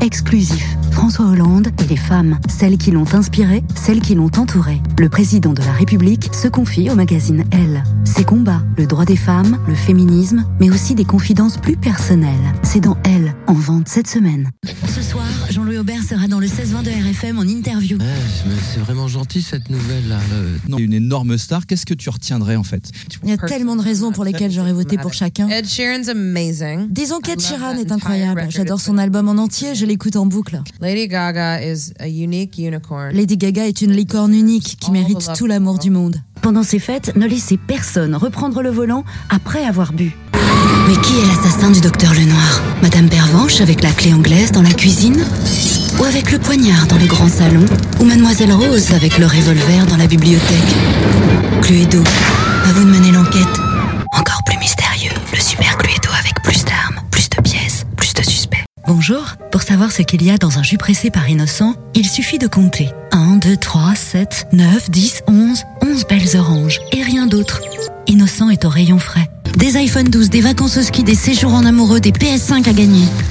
exclusif. François Hollande et les femmes, celles qui l'ont inspiré, celles qui l'ont entouré. Le président de la République se confie au magazine Elle. Ses combats, le droit des femmes, le féminisme, mais aussi des confidences plus personnelles. C'est dans Elle, en vente cette semaine. Ce soir, Jean-Louis Aubert sera dans le 16-20 de RFM en interview. C'est vraiment gentil cette nouvelle-là. Non, une énorme star, qu'est-ce que tu retiendrai en fait? Il y a tellement de raisons pour lesquelles j'aurais voté pour chacun. Ed Sheeran's amazing. Disons qu'Ed Sheeran est incroyable. J'adore son album en entier, je l'écoute en boucle. Lady Gaga is a unique unicorn. Lady Gaga est une licorne unique qui mérite tout l'amour du monde. Pendant ces fêtes, ne laissez personne reprendre le volant après avoir bu. Mais qui est l'assassin du docteur Lenoir? Madame Pervenche avec la clé anglaise dans la cuisine? Ou avec le poignard dans le grand salon? Ou Mademoiselle Rose avec le revolver dans la bibliothèque? Cluedo, à vous de mener l'enquête. Encore plus mystérieux, le super Cluedo avec plus d'armes, plus de pièces, plus de suspects. Bonjour, pour savoir ce qu'il y a dans un jus pressé par Innocent, il suffit de compter. 1, 2, 3, 7, 9, 10, 11 belles oranges et rien d'autre. Innocent est au rayon frais. Des iPhone 12, des vacances au ski, des séjours en amoureux, des PS5 à gagner.